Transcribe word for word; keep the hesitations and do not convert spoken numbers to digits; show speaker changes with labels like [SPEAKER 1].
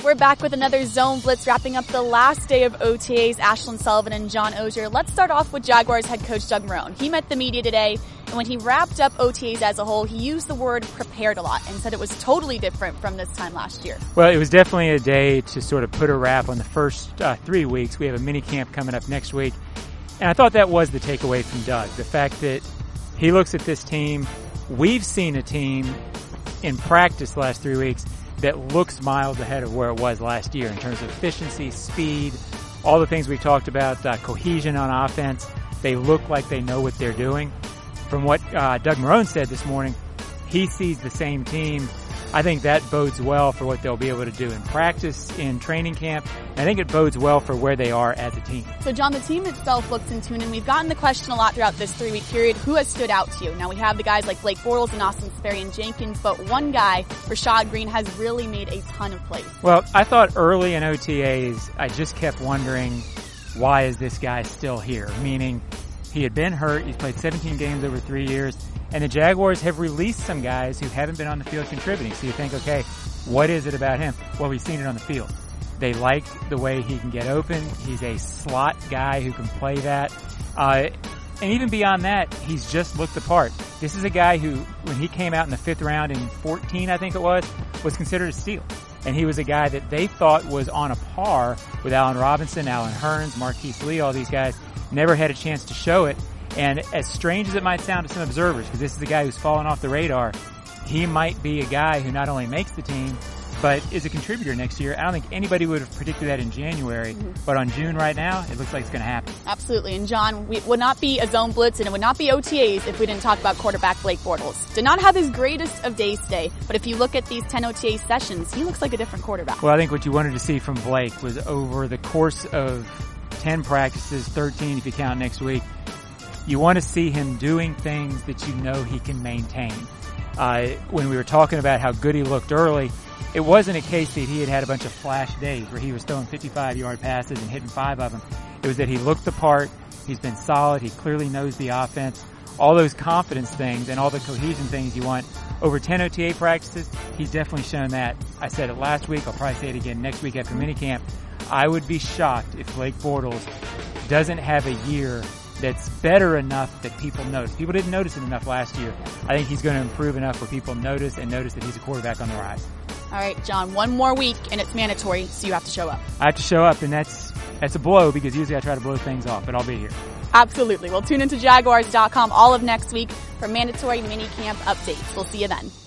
[SPEAKER 1] We're back with another Zone Blitz, wrapping up the last day of O T As. Ashlyn Sullivan and John Oehser. Let's start off with Jaguars head coach Doug Marrone. He met the media today, and when he wrapped up O T As as a whole, he used the word prepared a lot and said it was totally different from this time last year.
[SPEAKER 2] Well, it was definitely a day to sort of put a wrap on the first uh, three weeks. We have a mini camp coming up next week, and I thought that was the takeaway from Doug. The fact that he looks at this team, we've seen a team in practice the last three weeks that looks miles ahead of where it was last year in terms of efficiency, speed, all the things we talked about, uh, cohesion on offense. They look like they know what they're doing. From what uh, Doug Marrone said this morning, he sees the same team. I think that bodes well for what they'll be able to do in practice, in training camp. I think it bodes well for where they are as a team.
[SPEAKER 1] So, John, the team itself looks in tune, and we've gotten the question a lot throughout this three-week period, who has stood out to you? Now, we have the guys like Blake Bortles and Austin Seferian-Jenkins, but one guy, Rashad Green, has really made a ton of plays.
[SPEAKER 2] Well, I thought early in O T As, I just kept wondering, why is this guy still here? Meaning, he had been hurt, he's played seventeen games over three years, and the Jaguars have released some guys who haven't been on the field contributing. So you think, okay, what is it about him? Well, we've seen it on the field. They like the way he can get open. He's a slot guy who can play that. Uh, and even beyond that, he's just looked the part. This is a guy who, when he came out in the fifth round in fourteen, I think it was, was considered a steal. And he was a guy that they thought was on a par with Allen Robinson, Allen Hurns, Marquise Lee, all these guys. Never had a chance to show it. And as strange as it might sound to some observers, because this is a guy who's fallen off the radar, he might be a guy who not only makes the team, but is a contributor next year. I don't think anybody would have predicted that in January, mm-hmm. but on June right now, it looks like it's going to happen.
[SPEAKER 1] Absolutely. And John, we would not be a Zone Blitz and it would not be O T As if we didn't talk about quarterback Blake Bortles. Did not have his greatest of days today, but if you look at these ten O T A sessions, he looks like a different quarterback.
[SPEAKER 2] Well, I think what you wanted to see from Blake was over the course of ten practices, thirteen if you count next week, you want to see him doing things that you know he can maintain. Uh, when we were talking about how good he looked early, it wasn't a case that he had had a bunch of flash days where he was throwing fifty-five-yard passes and hitting five of them. It was that he looked the part, he's been solid, he clearly knows the offense, all those confidence things and all the cohesion things you want. Over ten O T A practices, he's definitely shown that. I said it last week, I'll probably say it again next week after minicamp. I would be shocked if Blake Bortles doesn't have a year that's better enough that people notice. People didn't notice it enough last year. I think he's going to improve enough where people notice and notice that he's a quarterback on the rise.
[SPEAKER 1] All right, John, one more week and it's mandatory, so you have to show up.
[SPEAKER 2] I have to show up, and that's that's a blow because usually I try to blow things off, but I'll be here.
[SPEAKER 1] Absolutely. Well, tune into Jaguars dot com all of next week for mandatory minicamp updates. We'll see you then.